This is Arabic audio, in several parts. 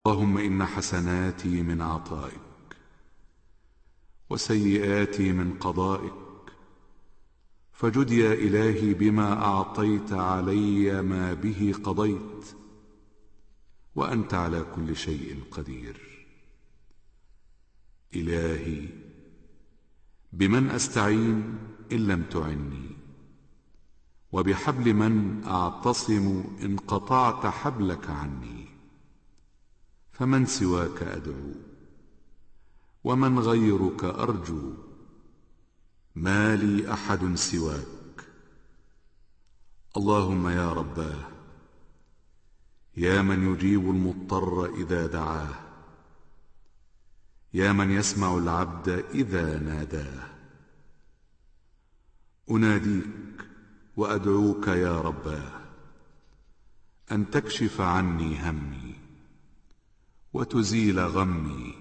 اللهم إن حسناتي من عطائك وسيئاتي من قضائك، فجد يا إلهي بما أعطيت علي ما به قضيت، وأنت على كل شيء قدير. إلهي بمن أستعين إن لم تعني، وبحبل من أعتصم إن قطعت حبلك عني. فمن سواك أدعو ومن غيرك أرجو، ما لي أحد سواك. اللهم يا رباه، يا من يجيب المضطر إذا دعاه، يا من يسمع العبد إذا ناداه، أناديك وأدعوك يا رباه أن تكشف عني همي وتزيل غمي.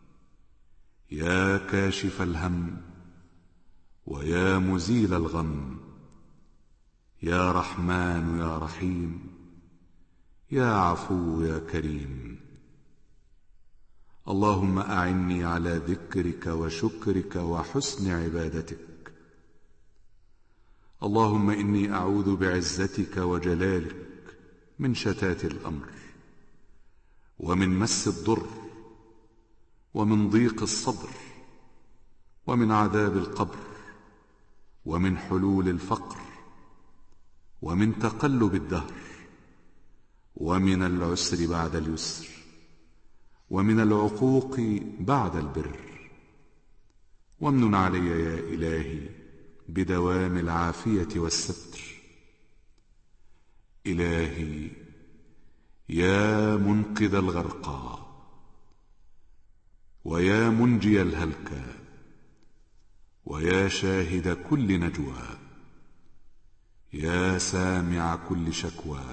يا كاشف الهم ويا مزيل الغم، يا رحمن يا رحيم، يا عفو يا كريم. اللهم أعني على ذكرك وشكرك وحسن عبادتك. اللهم إني أعوذ بعزتك وجلالك من شتات الأمر، ومن مس الضر، ومن ضيق الصدر، ومن عذاب القبر، ومن حلول الفقر، ومن تقلب الدهر، ومن العسر بعد اليسر، ومن العقوق بعد البر. وامنن علي يا إلهي بدوام العافية والستر. إلهي يا منقذ الغرقى، ويا منجي الهلكى، ويا شاهد كل نجوى، يا سامع كل شكوى،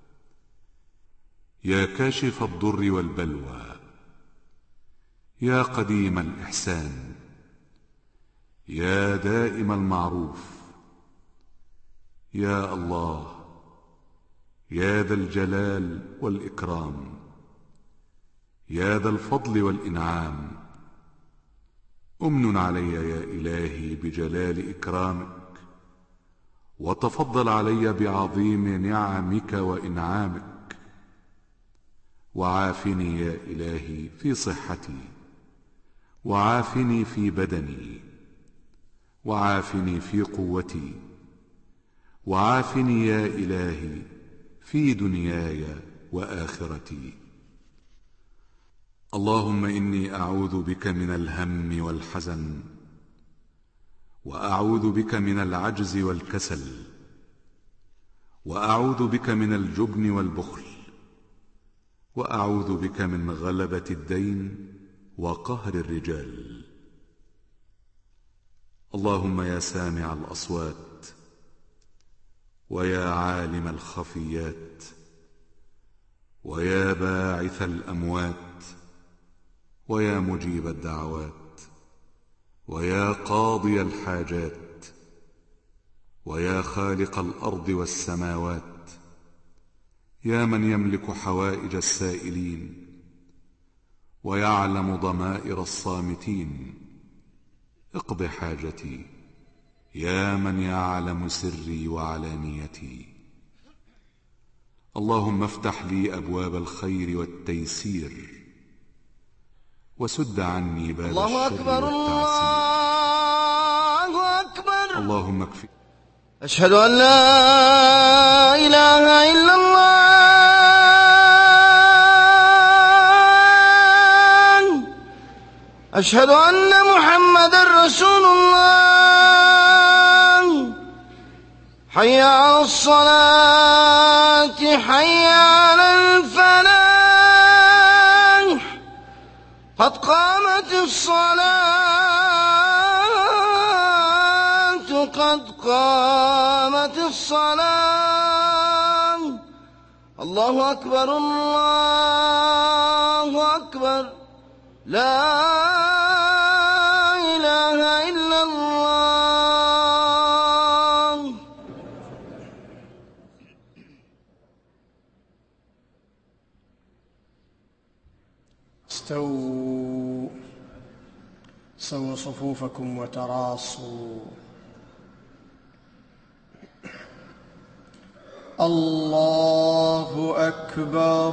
يا كاشف الضر والبلوى، يا قديم الإحسان، يا دائم المعروف، يا الله يا ذا الجلال والإكرام، يا ذا الفضل والإنعام. أمن علي يا إلهي بجلال إكرامك، وتفضل علي بعظيم نعمك وإنعامك. وعافني يا إلهي في صحتي، وعافني في بدني، وعافني في قوتي، وعافني يا إلهي في دنياي وآخرتي. اللهم إني أعوذ بك من الهم والحزن، وأعوذ بك من العجز والكسل، وأعوذ بك من الجبن والبخل، وأعوذ بك من غلبة الدين وقهر الرجال. اللهم يا سامع الأصوات، ويا عالم الخفيات، ويا باعث الأموات، ويا مجيب الدعوات، ويا قاضي الحاجات، ويا خالق الأرض والسماوات، يا من يملك حوائج السائلين ويعلم ضمائر الصامتين، اقض حاجتي يا من يعلم سري وعلانيتي. اللهم افتح لي أبواب الخير والتيسير، وسد عني باب الشر والتعسير. الله أكبر. اللهم اكفي. أشهد أن لا إله إلا الله، أشهد أن محمدًا رسول الله. حي على الصلاة، حي على الفلاح، قد قامت الصلاة، قد قامت الصلاة. الله أكبر، الله أكبر، لا إله إلا الله. استووا سووا صفوفكم وتراصوا. الله أكبر.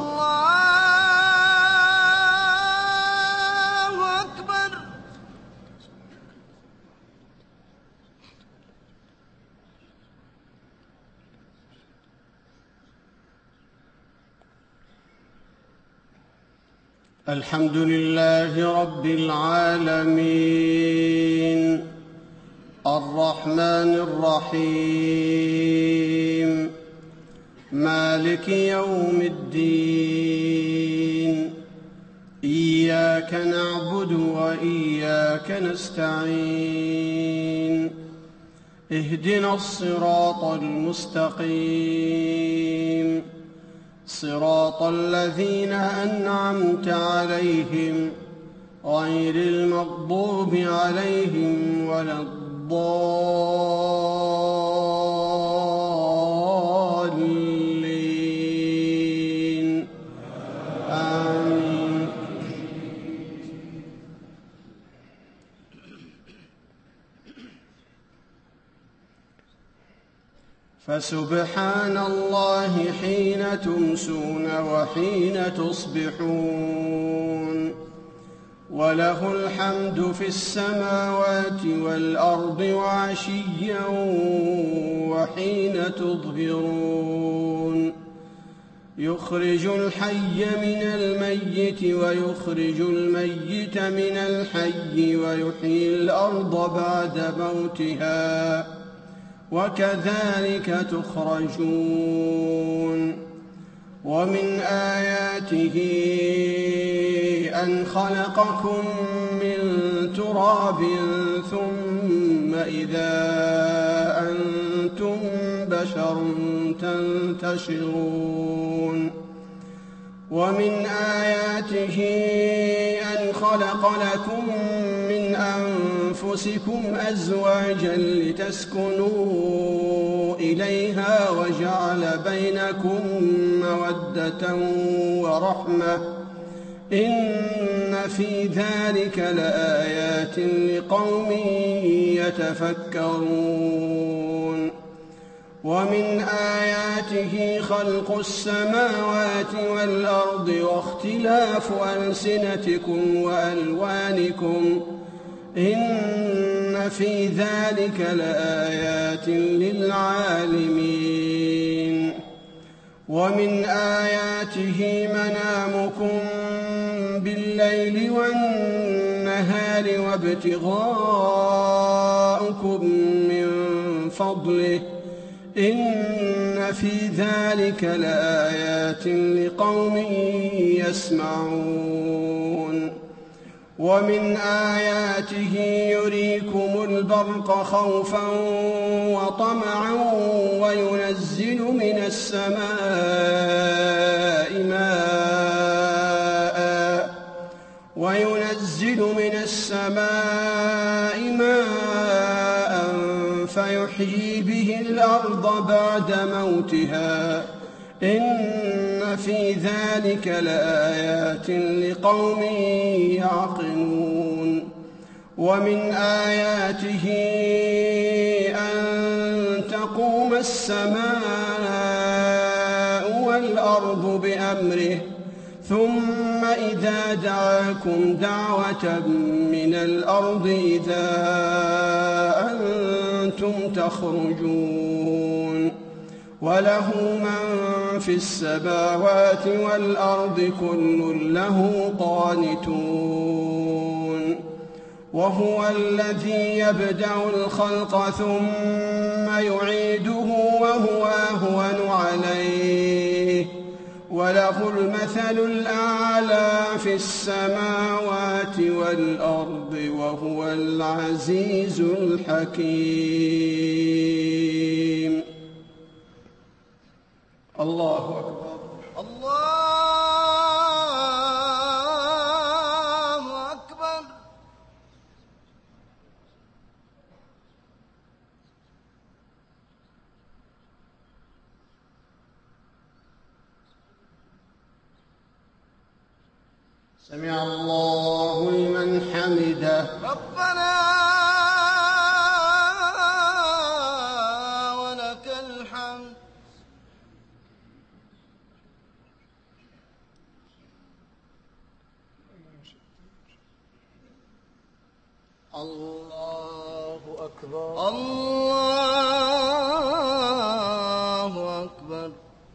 الله أكبر. الحمد لله رب العالمين الرحمن الرحيم مالك يوم الدين. إياك نعبد وإياك نستعين. اهدنا الصراط المستقيم صراط الذين أنعمت عليهم غير المغضوب عليهم ولا الضالين. آمين. فسبحان الله حين تمسون وحين تصبحون وله الحمد في السماوات والأرض وعشيا وحين تظهرون. يخرج الحي من الميت ويخرج الميت من الحي ويحيي الأرض بعد موتها وكذلك تخرجون. ومن آياته أن خلقكم من تراب ثم إذا أنتم بشر تنتشرون. ومن آياته أن خلق لكم من أنفسكم أزواجا لتسكنوا إليها وجعل بينكم مودة ورحمة إن في ذلك لآيات لقوم يتفكرون. ومن آياته خلق السماوات والأرض واختلاف ألسنتكم وألوانكم إن في ذلك لآيات للعالمين. ومن آياته منامكم بالليل والنهار وابتغاؤكم من فضله إن في ذلك لآيات لقوم يسمعون. ومن آياته يريكم البرق خوفا وطمعا وينزل من السماء ماء فيحيي به الأرض بعد موتها إن في ذلك لآيات لقوم يعقلون. ومن آياته أن تقوم السماء والأرض بأمره ثم إذا دعاكم دعوة من الأرض إذا أنتم تخرجون. وله من في السماوات والأرض كل له قانتون. وهو الذي يبدأ الخلق ثم يعيده وهو أهون عليه وله المثل الأعلى في السماوات والأرض وهو العزيز الحكيم. الله أكبر. الله أكبر. سمع الله لمن حمده. ربنا ولك الحمد. الله أكبر. الله أكبر.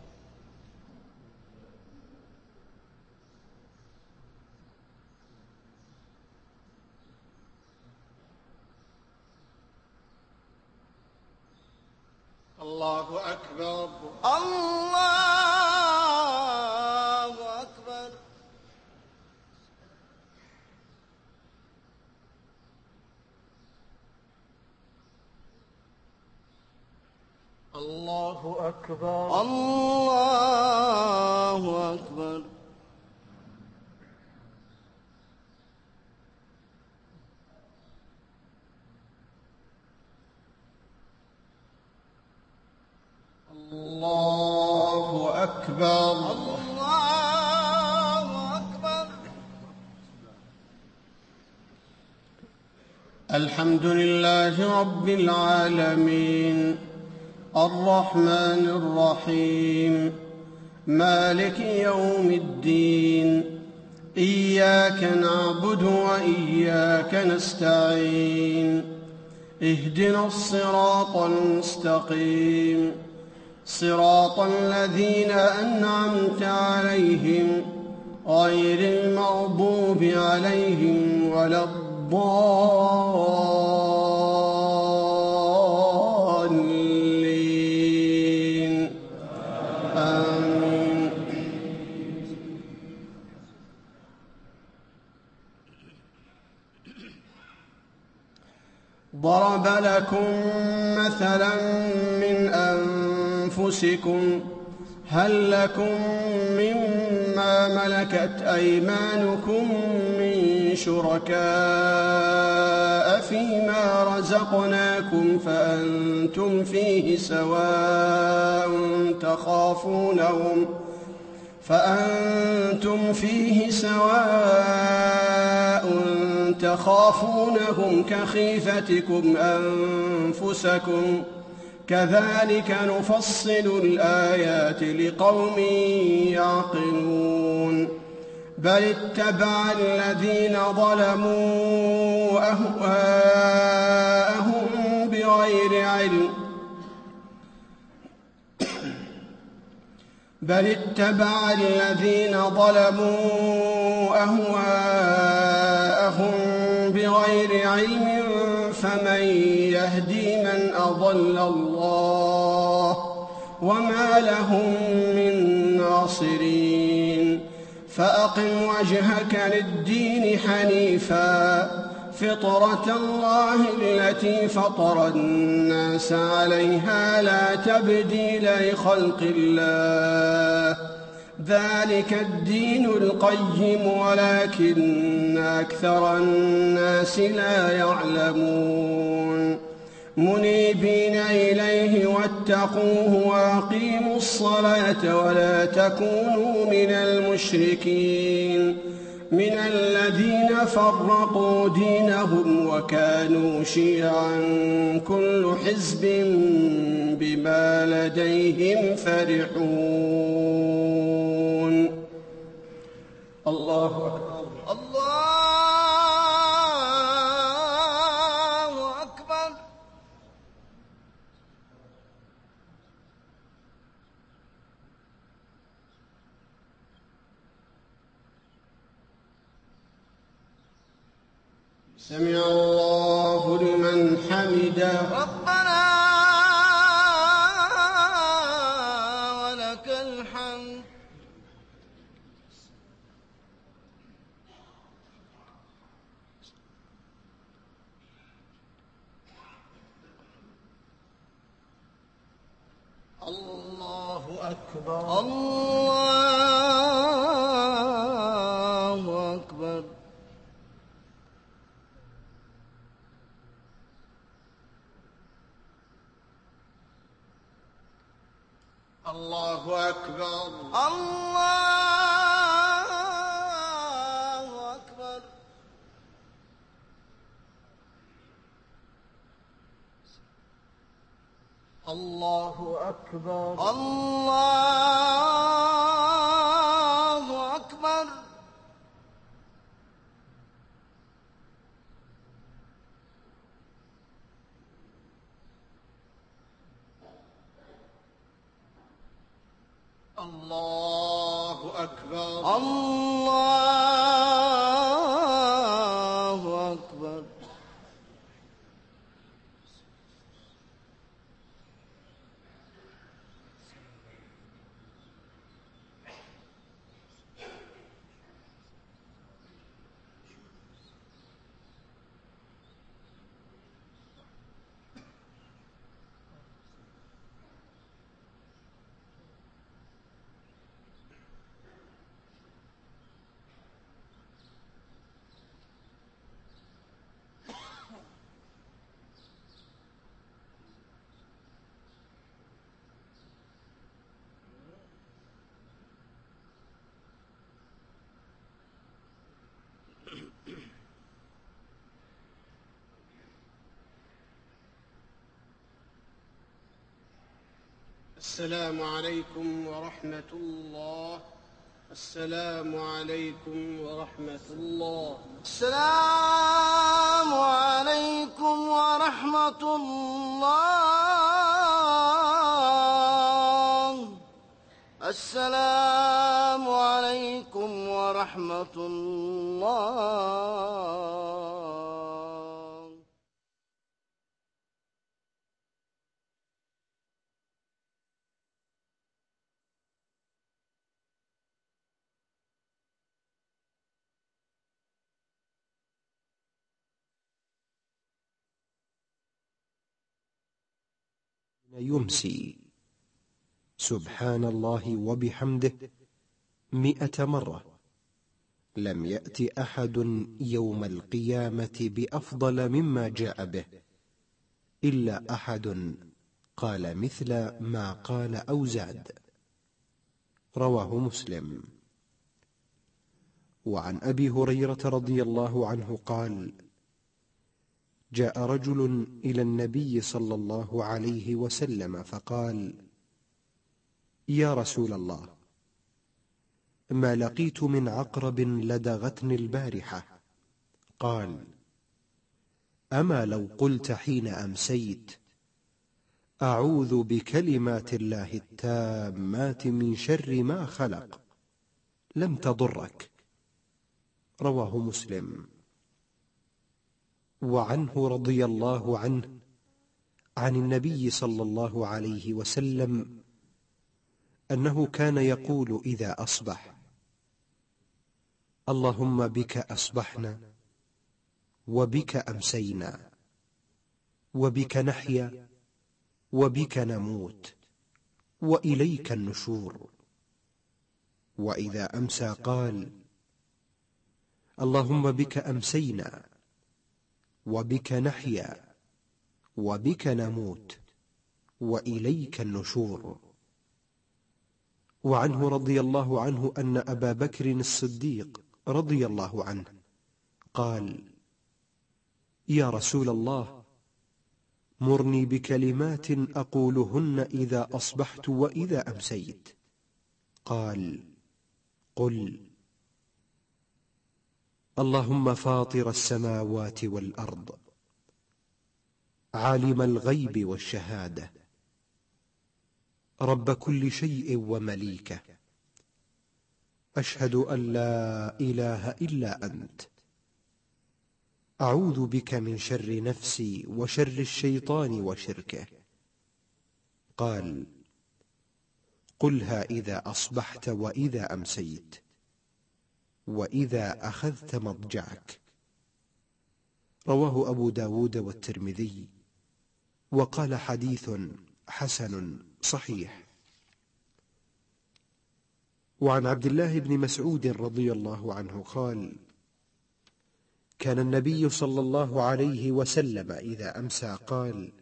الله أكبر. الله أكبر. الله أكبر. الله أكبر. الله أكبر. الله أكبر. الحمد لله رب العالمين الرحمن الرحيم مالك يوم الدين إياك نعبد وإياك نستعين اهدنا الصراط المستقيم صراط الذين أنعمت عليهم غير المغضوب عليهم ولا الضالين آمين. ضرب لكم مثلا من أنفسكم هل لكم مما ملكت أيمانكم من شركاء فيما رزقناكم فأنتم فيه سواء تخافونهم كخيفتكم أنفسكم كذلك نفصل الآيات لقوم يعقلون بل اتبع الذين ظلموا أهواءهم بغير علم فمن يهدي من أضل الله وما لهم من ناصرين فأقم وجهك للدين حنيفا فطرة الله التي فطر الناس عليها لا تبديل لخلق الله ذلك الدين القيم ولكن أكثر الناس لا يعلمون منيبين إليه واتقوه وأقيموا الصلاة ولا تكونوا من المشركين من الذين فرقوا دينهم وكانوا شيعا كل حزب بما لديهم فرحون. الله أكبر. الله أكبر. سمع الله لمن حمده. ربنا ولك الحمد. الله أكبر. الله أكبر. الله أكبر. الله الله أكبر. الله أكبر. الله أكبر. الله أكبر. السلام عليكم ورحمة الله. السلام عليكم ورحمة الله. السلام عليكم ورحمة الله. السلام عليكم ورحمة الله. يمسي سبحان الله وبحمده 100 مرة، لم يأت أحد يوم القيامة بأفضل مما جاء به إلا أحد قال مثل ما قال أو زاد. رواه مسلم. وعن أبي هريرة رضي الله عنه قال: جاء رجل إلى النبي صلى الله عليه وسلم فقال: يا رسول الله، ما لقيت من عقرب لدغتني البارحة. قال: أما لو قلت حين أمسيت: أعوذ بكلمات الله التامات من شر ما خلق، لم تضرك. رواه مسلم. وعنه رضي الله عنه عن النبي صلى الله عليه وسلم أنه كان يقول إذا أصبح: اللهم بك أصبحنا، وبك أمسينا، وبك نحيا، وبك نموت، وإليك النشور. وإذا أمسى قال: اللهم بك أمسينا، وبك نحيا، وبك نموت، وإليك النشور. وعنه رضي الله عنه أن أبا بكر الصديق رضي الله عنه قال: يا رسول الله، مرني بكلمات أقولهن إذا أصبحت وإذا أمسيت. قال: قل: اللهم فاطر السماوات والأرض، عالم الغيب والشهادة، رب كل شيء ومليكه، أشهد أن لا إله إلا أنت، أعوذ بك من شر نفسي وشر الشيطان وشركه. قال: قلها إذا أصبحت وإذا أمسيت، وإذا أخذت مضجعك. رواه أبو داود والترمذي، وقال حديث حسن صحيح. وعن عبد الله بن مسعود رضي الله عنه قال: كان النبي صلى الله عليه وسلم إذا أمسى قال: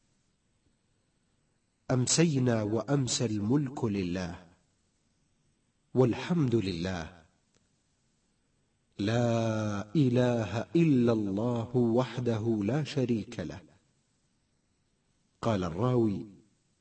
أمسينا وأمسى الملك لله، والحمد لله، لا إله إلا الله وحده لا شريك له. قال الراوي: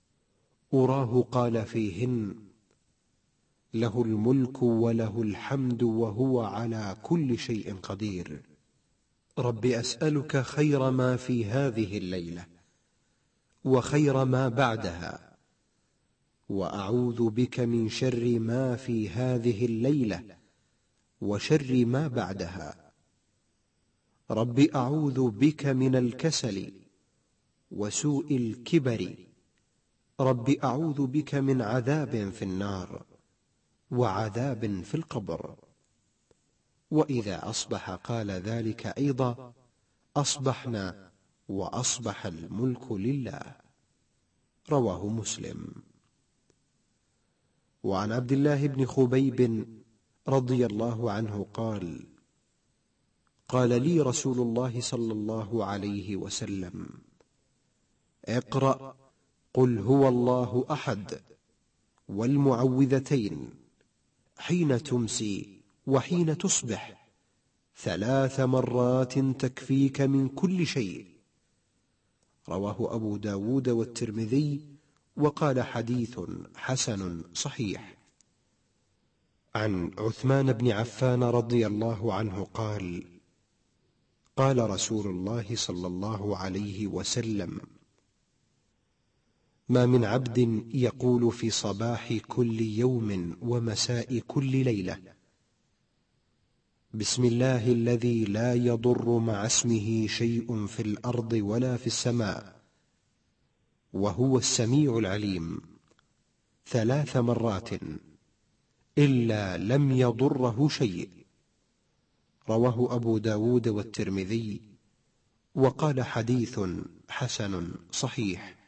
أراه قال فيهن: له الملك وله الحمد وهو على كل شيء قدير. رب أسألك خير ما في هذه الليلة وخير ما بعدها، وأعوذ بك من شر ما في هذه الليلة وشر ما بعدها. رب أعوذ بك من الكسل وسوء الكبر. رب أعوذ بك من عذاب في النار وعذاب في القبر. وإذا أصبح قال ذلك أيضا: أصبحنا وأصبح الملك لله. رواه مسلم. وعن عبد الله بن خبيب رضي الله عنه قال: قال لي رسول الله صلى الله عليه وسلم: اقرأ قل هو الله أحد والمعوذتين حين تمسي وحين تصبح 3 مرات تكفيك من كل شيء. رواه أبو داود والترمذي، وقال حديث حسن صحيح. عن عثمان بن عفان رضي الله عنه قال: قال رسول الله صلى الله عليه وسلم: ما من عبد يقول في صباح كل يوم ومساء كل ليلة: بسم الله الذي لا يضر مع اسمه شيء في الأرض ولا في السماء وهو السميع العليم 3 مرات إلا لم يضره شيء. رواه أبو داود والترمذي، وقال حديث حسن صحيح.